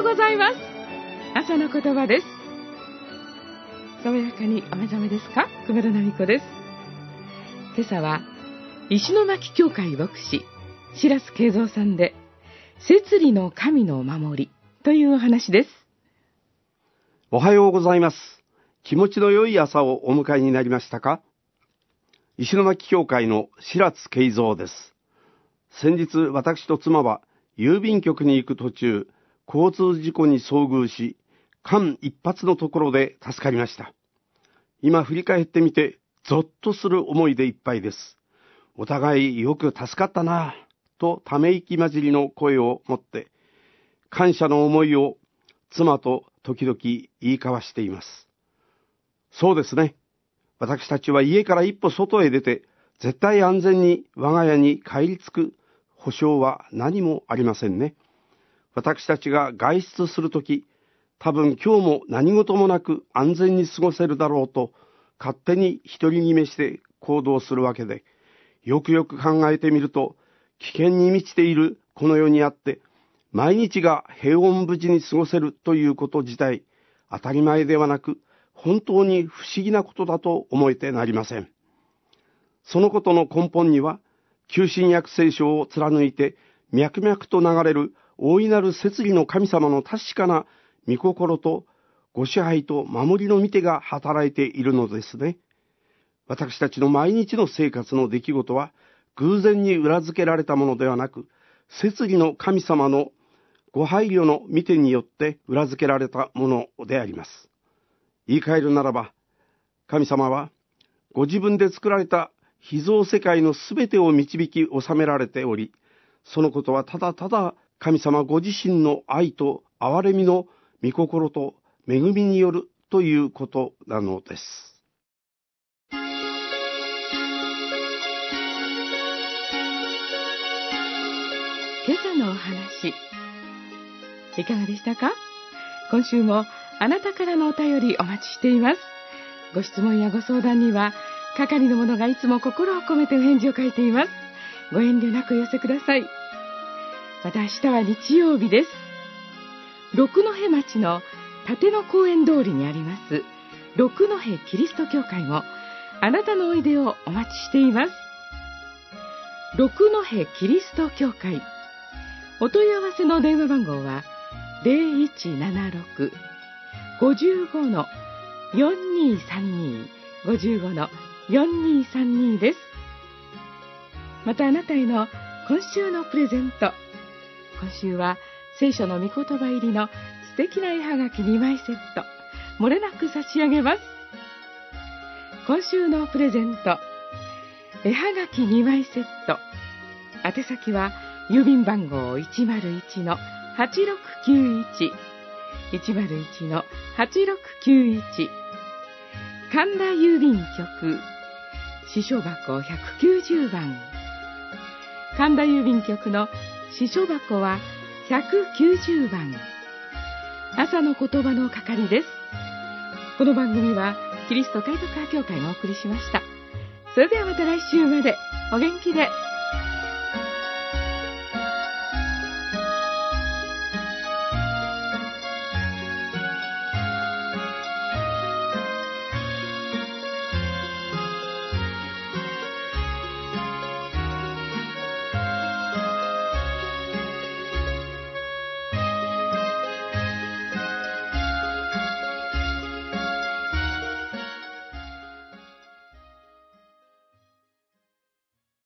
ございます。朝の言葉です。爽やかにお目覚めですか？熊田奈美子です。今朝は石巻教会牧師白須慶三さんで、摂理の神の守りというお話です。 おはようございます。気持ちの良い朝をお迎えになりましたか？石巻教会の白津慶三です。先日、私と妻は郵便局に行く途中、交通事故に遭遇し、間一髪のところで助かりました。今振り返ってみて、ゾッとする思いでいっぱいです。お互いよく助かったなぁとため息混じりの声を持って、感謝の思いを妻と時々言い交わしています。そうですね。私たちは家から一歩外へ出て、絶対安全に我が家に帰り着く保証は何もありませんね。私たちが外出するとき、多分今日も何事もなく安全に過ごせるだろうと、勝手に独り決めして行動するわけで、よくよく考えてみると、危険に満ちているこの世にあって、毎日が平穏無事に過ごせるということ自体、当たり前ではなく、本当に不思議なことだと思えてなりません。そのことの根本には、旧新約聖書を貫いて脈々と流れる大いなる摂理の神様の確かな御心とご支配と守りの御手が働いているのですね。私たちの毎日の生活の出来事は偶然に裏付けられたものではなく、摂理の神様のご配慮の御手によって裏付けられたものであります。言い換えるならば、神様はご自分で作られた被造世界のすべてを導き収められており、そのことはただただ神様ご自身の愛と憐れみの御心と恵みによるということなのです。 今朝のお話、いかがでしたか？今週もあなたからのお便りお待ちしています。ご質問やご相談には、係の者がいつも心を込めてお返事を書いています。ご遠慮なくお寄せください。また明日は日曜日です。六戸町の立野公園通りにあります六戸キリスト教会も、あなたのおいでをお待ちしています。六戸キリスト教会、お問い合わせの電話番号は 0176-55-4232 55-4232 です。またあなたへの今週のプレゼント。今週は聖書の御言葉入りの素敵な絵はがき2枚セット、漏れなく差し上げます。今週のプレゼント、絵はがき2枚セット。宛先は郵便番号 101-8691 101-8691、神田郵便局支所箱190番。神田郵便局の支所箱は190番。朝の言葉の係です。この番組はキリスト開拓派教会がお送りしました。それではまた来週までお元気で。